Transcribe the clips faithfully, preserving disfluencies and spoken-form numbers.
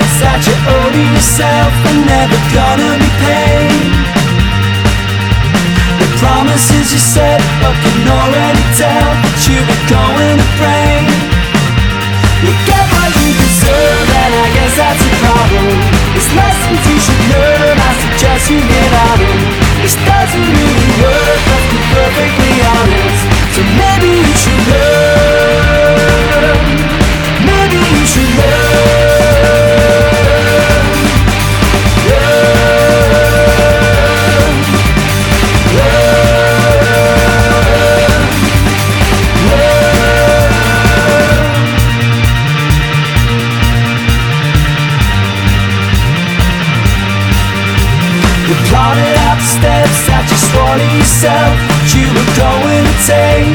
steps that you owe to yourself are never gonna be paid. The promises you said, but can already tell that you were going to break. You get what you deserve, and I guess that's a problem. It's lessons you should learn, I suggest you get out of. This doesn't really work, let's be perfectly honest. So maybe you should learn. Maybe you should learn. Learn. Learn. Learn. You plotted out the steps that you swore to yourself that you were going to take.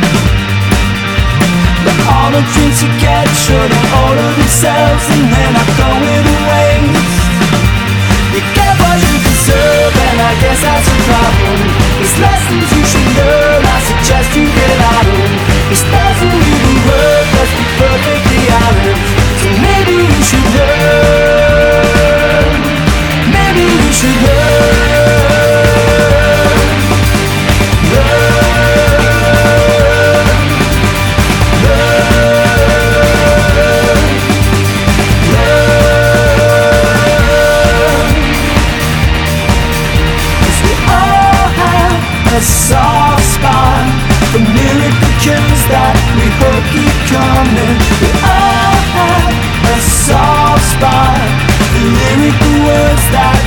But all the drinks you get sure to order themselves, and they're not going to waste. You get what you deserve, and I guess that's a problem. There's lessons you should learn, I suggest you get out of. This doesn't really work, let's be perfectly honest. So maybe you should learn. Maybe you should learn. A soft spot for miracle cures that we hope keep coming. We all have a soft spot for lyrical words that